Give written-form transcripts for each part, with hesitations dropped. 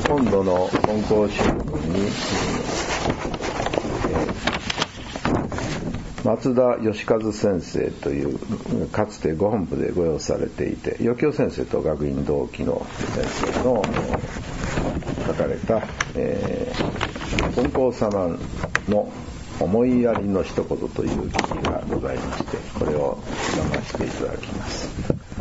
今度の金光新聞に、松田義和先生というかつてご本部でご用されていて、余興先生と学院同期の先生の書かれた、金光様の思いやりの一言という記事がございまして、これを読ませていただきます。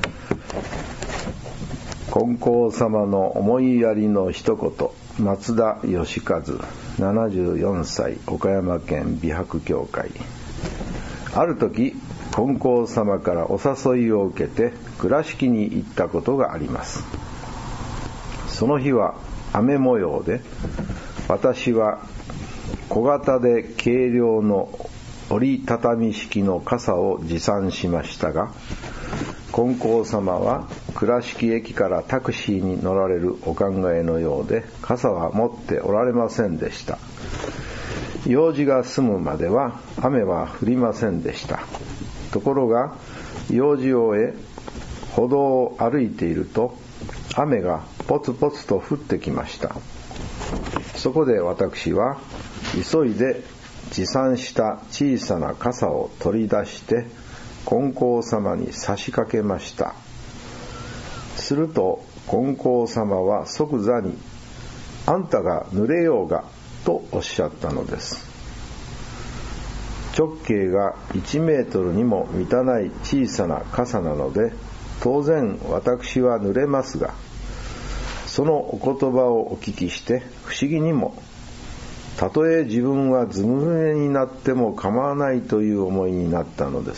金光様の思いやりの一言。松田義和、74歳、岡山県美白協会。ある時、金光様からお誘いを受けて倉敷に行ったことがあります。その日は雨模様で、私は小型で軽量の折りたたみ式の傘を持参しましたが、金光様は倉敷駅からタクシーに乗られるお考えのようで、傘は持っておられませんでした。用事が済むまでは雨は降りませんでした。ところが用事を終え歩道を歩いていると、雨がポツポツと降ってきました。そこで私は急いで持参した小さな傘を取り出して金光様に差しかけました。すると金光様は即座に、あんたが濡れようがとおっしゃったのです。直径が1メートルにも満たない小さな傘なので、当然私は濡れますが、そのお言葉をお聞きして不思議にも、たとえ自分はずぶ濡れになっても構わないという思いになったのです。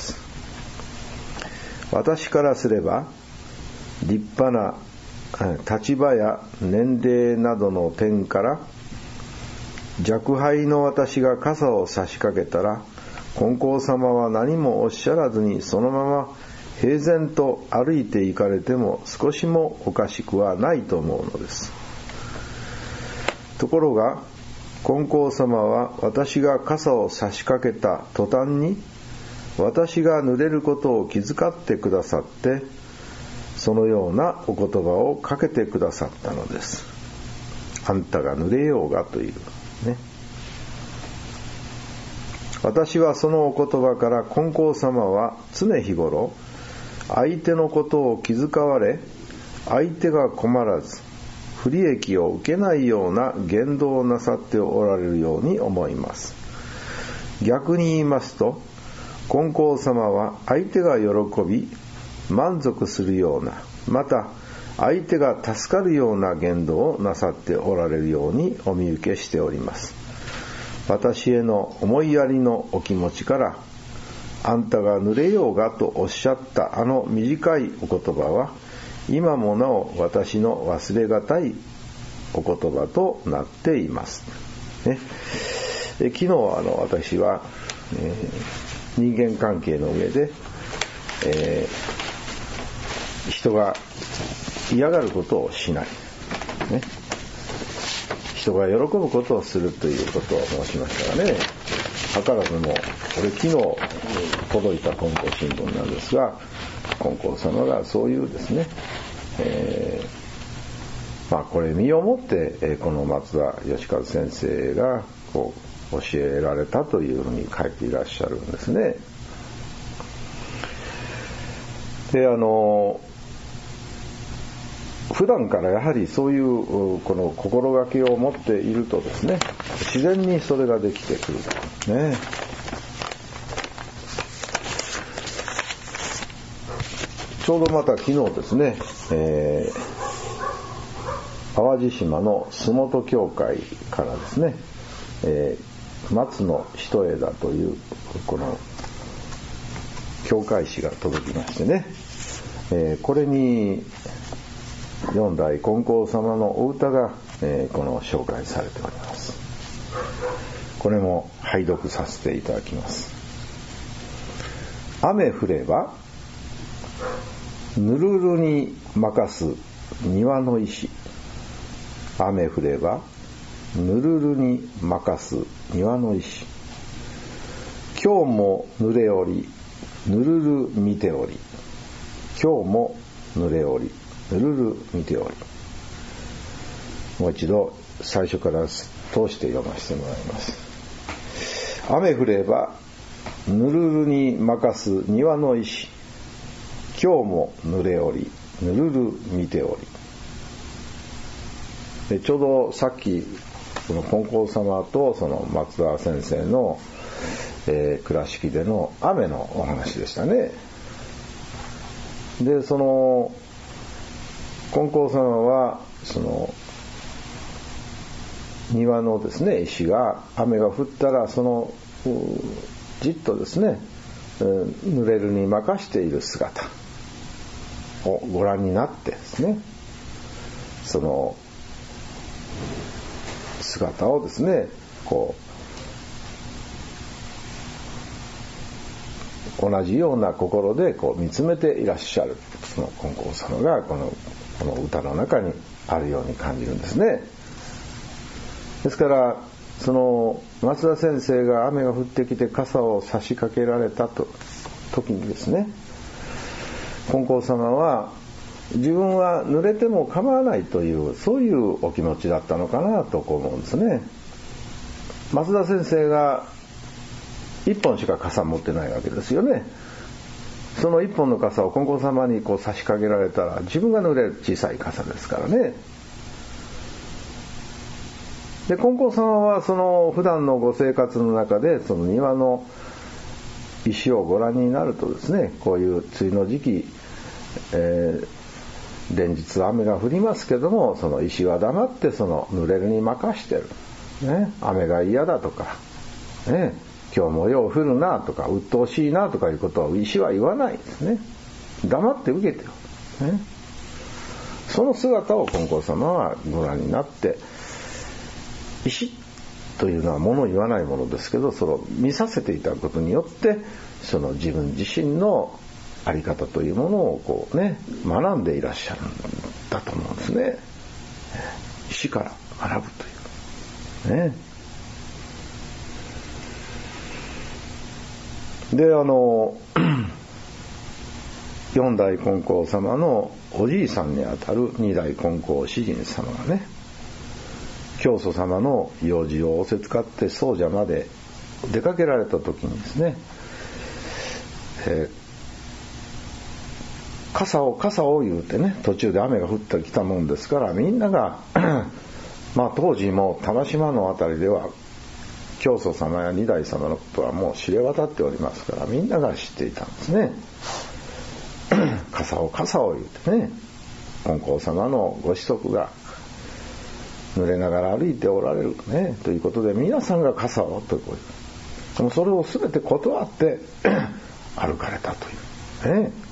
私からすれば、立派な立場や年齢などの点から若輩の私が傘を差しかけたら、金光様は何もおっしゃらずにそのまま平然と歩いて行かれても少しもおかしくはないと思うのです。ところが金光様は私が傘を差しかけた途端に、私が濡れることを気遣ってくださって、そのようなお言葉をかけてくださったのです。あんたが濡れようがというね。私はそのお言葉から、金光様は常日頃相手のことを気遣われ、相手が困らず不利益を受けないような言動をなさっておられるように思います。逆に言いますと、金光様は相手が喜び満足するような、また相手が助かるような言動をなさっておられるようにお見受けしております。私への思いやりのお気持ちから、あんたが濡れようがとおっしゃったあの短いお言葉は、今もなお私の忘れがたいお言葉となっています、ね。昨日私は、人間関係の上で、人が嫌がることをしない、ね、人が喜ぶことをするということを申しましたがね、図らずもこれ昨日届いた金光新聞なんですが、金光様がそういうですね、これ身をもって、この松田義和先生がこう教えられたというふうに書いていらっしゃるんですね。で、普段からやはりそういうこの心がけを持っているとですね、自然にそれができてくるね。ちょうどまた昨日ですね、淡路島の洲本教会からですね、松の一枝というこの教会誌が届きましてね、これに四代金光様のお歌が、この紹介されております。これも拝読させていただきます。雨降ればぬるるに任す庭の石。雨降ればぬるるに任す庭の石。今日も濡れおりぬるる見ており。今日も濡れおりぬるる見ており。 もう一度最初から通して読ませてもらいます。雨降ればぬるるに任す庭の石、今日も濡れおりぬるる見ており。でちょうどさっきこの金光様とその松田先生の、倉敷での雨のお話でしたね。でその金光様はその庭のですね石が雨が降ったらそのじっとですね濡れるに任している姿をご覧になってですね、その姿をですねこう同じような心でこう見つめていらっしゃる、その金光様がこの歌の中にあるように感じるんですね。ですからその松田先生が雨が降ってきて傘を差し掛けられた時にですね、金光様は自分は濡れても構わないというそういうお気持ちだったのかなと思うんですね。松田先生が一本しか傘持ってないわけですよね。その一本の傘を金光様にこう差し掛けられたら自分が濡れる小さい傘ですからね。で金光様はその普段のご生活の中でその庭の石をご覧になるとですね、こういう梅雨の時期、連日雨が降りますけども、その石は黙ってその濡れるに任してる、ね、雨が嫌だとか、ね、今日もよう降るなとか鬱陶しいなとかいうことを石は言わないですね。黙って受けてる、ね、その姿を金光様はご覧になって、石というのは物を言わないものですけど、それを見させていただくことによってその自分自身のあり方というものをこうね学んでいらっしゃるんだと思うんですね。石から学ぶというね。で四代金光様のおじいさんにあたる二代金光詩人様がね、教祖様の用事を仰せつかって僧者まで出かけられた時にですね、傘を言うてね、途中で雨が降ってきたもんですからみんながまあ当時も玉島のあたりでは教祖様や二代様のことはもう知れ渡っておりますからみんなが知っていたんですね。傘を言うてね、金光様のご子息が濡れながら歩いておられるねということで皆さんが傘をとこういう、でもそれを全て断って歩かれたというね。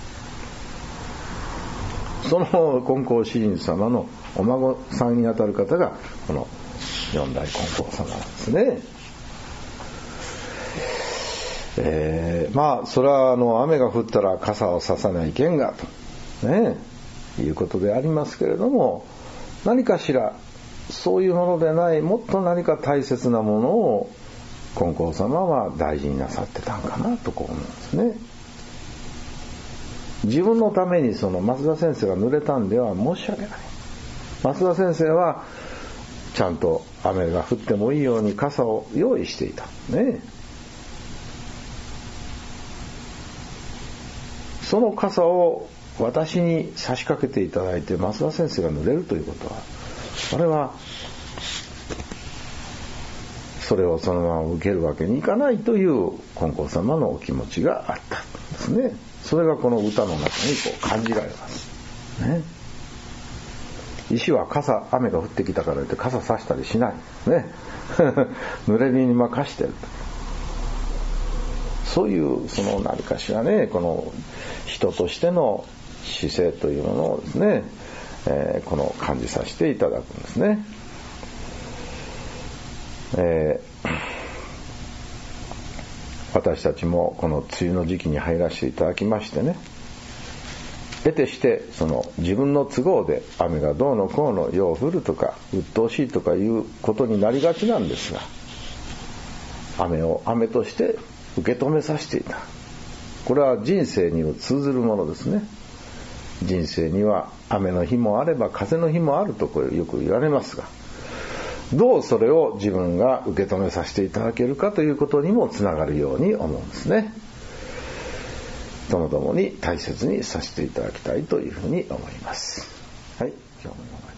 その金光詩人様のお孫さんにあたる方がこの四代金光様なんですね。まあそれは雨が降ったら傘を差さないけんがとねいうことでありますけれども、何かしらそういうものでないもっと何か大切なものを金光様は大事になさってたんかなとこう思うんですね。自分のためにその松田先生が濡れたんでは申し訳ない。松田先生はちゃんと雨が降ってもいいように傘を用意していたね。その傘を私に差し掛けていただいて増田先生が濡れるということは、これはそれをそのまま受けるわけにいかないという金光様のお気持ちがあったんですね。それがこの歌の中にこう感じられますね。石は雨が降ってきたからって傘差したりしないね濡れに任してる、そういうその何かしらね、この人としての姿勢というものをですね、この感じさせていただくんですね。私たちもこの梅雨の時期に入らせていただきましてね、得てしてその自分の都合で雨がどうのこうのよう降るとか鬱陶しいとかいうことになりがちなんですが、雨を雨として受け止めさせていた、これは人生にも通ずるものですね。 人生には雨の日もあれば風の日もあるとよく言われますが、どうそれを自分が受け止めさせていただけるかということにもつながるように思うんですね。ともどもに大切にさせていただきたいというふうに思います。はい、今日も